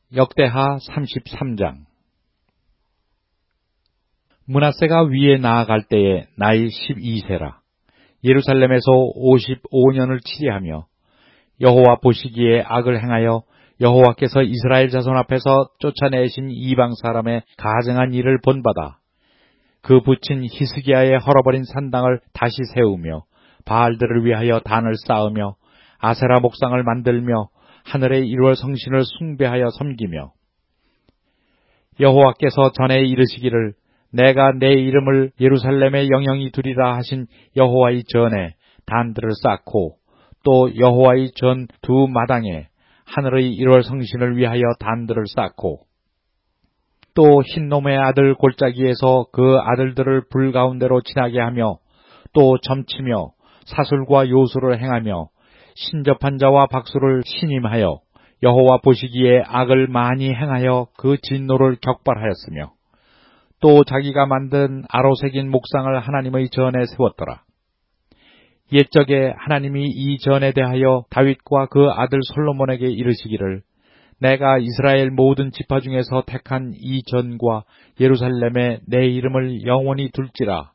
역대하 33장. 므낫세가 위에 나아갈 때에 나이 12세라. 예루살렘에서 55년을 치리하며 여호와 보시기에 악을 행하여 여호와께서 이스라엘 자손 앞에서 쫓아내신 이방 사람의 가증한 일을 본받아 그 붙인 히스기야의 헐어버린 산당을 다시 세우며 바알들을 위하여 단을 쌓으며 아세라 목상을 만들며 하늘의 1월 성신을 숭배하여 섬기며 여호와께서 전에 이르시기를 내가 내 이름을 예루살렘에 영영히 두리라 하신 여호와의 전에 단들을 쌓고 또 여호와의 전 두 마당에 하늘의 1월 성신을 위하여 단들을 쌓고 또 흰놈의 아들 골짜기에서 그 아들들을 불 가운데로 지나게 하며 또 점치며 사술과 요술을 행하며 신접한 자와 박수를 신임하여 여호와 보시기에 악을 많이 행하여 그 진노를 격발하였으며 또 자기가 만든 아로새긴 목상을 하나님의 전에 세웠더라. 옛적에 하나님이 이 전에 대하여 다윗과 그 아들 솔로몬에게 이르시기를 내가 이스라엘 모든 지파 중에서 택한 이 전과 예루살렘에 내 이름을 영원히 둘지라.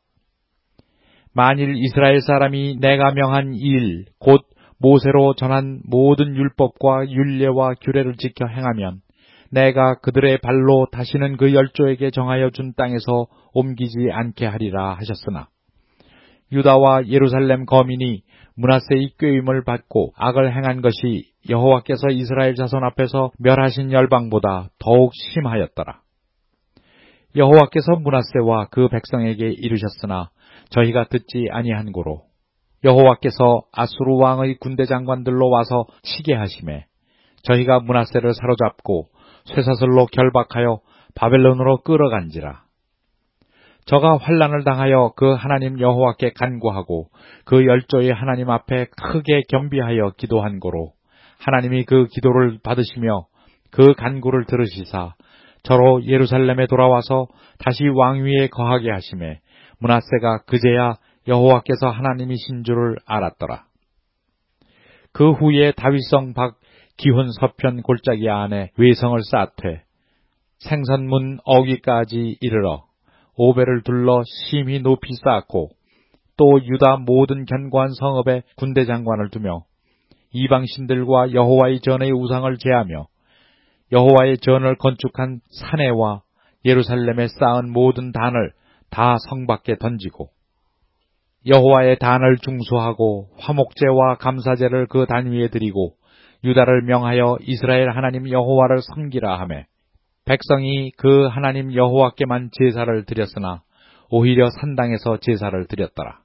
만일 이스라엘 사람이 내가 명한 일 곧 모세로 전한 모든 율법과 율례와 규례를 지켜 행하면 내가 그들의 발로 다시는 그 열조에게 정하여 준 땅에서 옮기지 않게 하리라 하셨으나 유다와 예루살렘 거민이 므낫세의 꾀임을 받고 악을 행한 것이 여호와께서 이스라엘 자손 앞에서 멸하신 열방보다 더욱 심하였더라. 여호와께서 므낫세와 그 백성에게 이르셨으나 저희가 듣지 아니한 고로 여호와께서 아수르 왕의 군대 장관들로 와서 치게 하심에 저희가 므낫세를 사로잡고 쇠사슬로 결박하여 바벨론으로 끌어간지라. 저가 환난을 당하여 그 하나님 여호와께 간구하고 그 열조의 하나님 앞에 크게 겸비하여 기도한 고로 하나님이 그 기도를 받으시며 그 간구를 들으시사 저로 예루살렘에 돌아와서 다시 왕위에 거하게 하심에 므낫세가 그제야 여호와께서 하나님이신 줄을 알았더라. 그 후에 다윗성 밖 기혼 서편 골짜기 안에 외성을 쌓되 생선문 어귀까지 이르러 오벨을 둘러 심히 높이 쌓고 또 유다 모든 견고한 성읍에 군대 장관을 두며 이방신들과 여호와의 전의 우상을 제하며 여호와의 전을 건축한 사내와 예루살렘에 쌓은 모든 단을 다 성 밖에 던지고 여호와의 단을 중수하고 화목제와 감사제를 그 단 위에 드리고 유다를 명하여 이스라엘 하나님 여호와를 섬기라 하매 백성이 그 하나님 여호와께만 제사를 드렸으나 오히려 산당에서 제사를 드렸더라.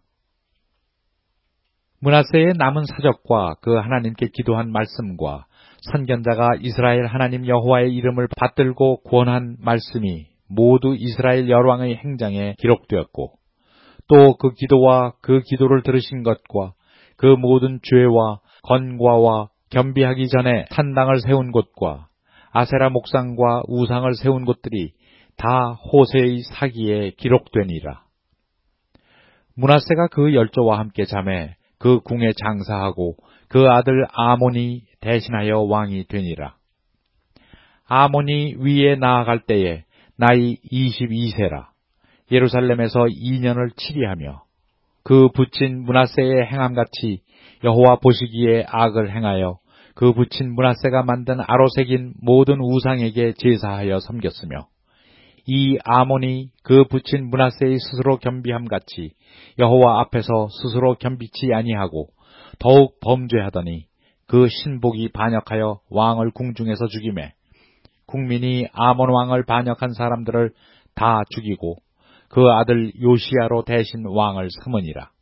므낫세의 남은 사적과 그 하나님께 기도한 말씀과 선견자가 이스라엘 하나님 여호와의 이름을 받들고 권한 말씀이 모두 이스라엘 열왕의 행장에 기록되었고 또 그 기도와 그 기도를 들으신 것과 그 모든 죄와 건과와 겸비하기 전에 산당을 세운 곳과 아세라 목상과 우상을 세운 곳들이 다 호세의 사기에 기록되니라. 므낫세가 그 열조와 함께 잠에 그 궁에 장사하고 그 아들 아몬이 대신하여 왕이 되니라. 아몬이 위에 나아갈 때에 나이 22세라. 예루살렘에서 2년을 치리하며 그 붙인 므낫세의 행함같이 여호와 보시기에 악을 행하여 그 붙인 므낫세가 만든 아로새긴 모든 우상에게 제사하여 섬겼으며 이 아몬이 그 붙인 므낫세의 스스로 겸비함같이 여호와 앞에서 스스로 겸비치 아니하고 더욱 범죄하더니 그 신복이 반역하여 왕을 궁중에서 죽이매 국민이 아몬 왕을 반역한 사람들을 다 죽이고 그 아들 요시야로 대신 왕을 삼으니라.